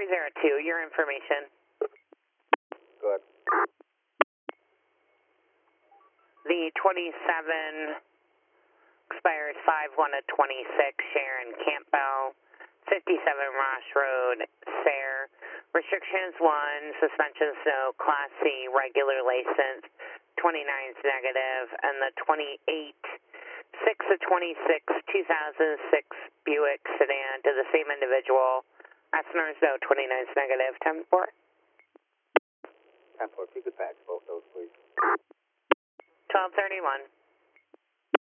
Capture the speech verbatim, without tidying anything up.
three zero two, your information. Good. The twenty-seven expires five one of twenty-six, Sharon Campbell, fifty-seven Ross Road, Sayre. Restrictions one, suspension no, Class C, regular license, twenty-nine is negative, and the twenty-eight, six of twenty-six, two thousand six Buick sedan to the same individual. Asner's no, twenty-nine is negative, ten four. ten four, if you could fax both those, please. twelve thirty-one.